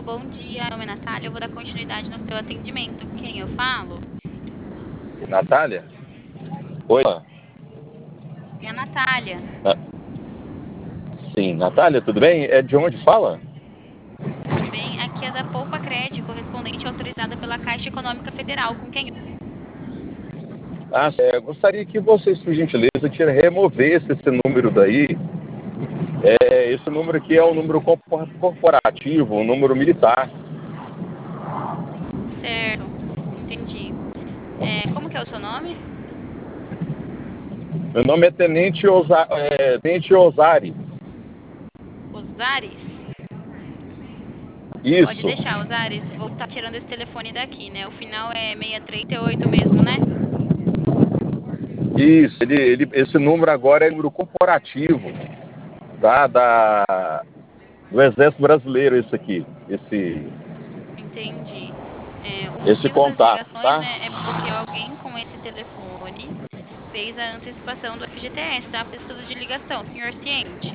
bom dia. Meu nome é Natália, eu vou dar continuidade no seu atendimento. Com quem eu falo? Natália? Oi. É a Natália. Na- Sim, Natália, tudo bem? É de onde fala? Tudo bem? Aqui é da Poupa Crédito, correspondente autorizada pela Caixa Econômica Federal. Com quem? Gostaria que vocês, por gentileza, removesse esse número daí. Esse número aqui é um número corporativo, um número militar. Certo, entendi. Como que é o seu nome? Meu nome é Tenente Osari. Osares? Pode Isso, deixar, Osares. Vou estar tirando esse telefone daqui, né? O final é 638 mesmo, né? isso. Esse número agora é número corporativo, tá? Do Exército Brasileiro, esse aqui. Entendi. O Esse motivo das contato, ligações, tá? né, é porque alguém com esse telefone fez a antecipação do FGTS, tá? Fez tudo de ligação, senhor ciente.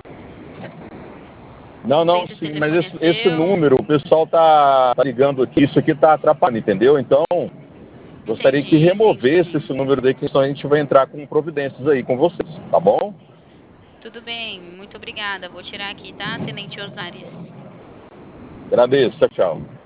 Não, Não sei não, se esse sim, mas telefone é esse seu. número, o pessoal tá ligando aqui, isso aqui tá atrapalhando, entendeu? Então, gostaria que Entendi, removesse entendi. esse número daí, que só a gente vai entrar com providências aí com vocês, tá bom? Tudo bem, muito obrigada. Vou tirar aqui, tá, Tenente Osares? Agradeço, tchau, tchau.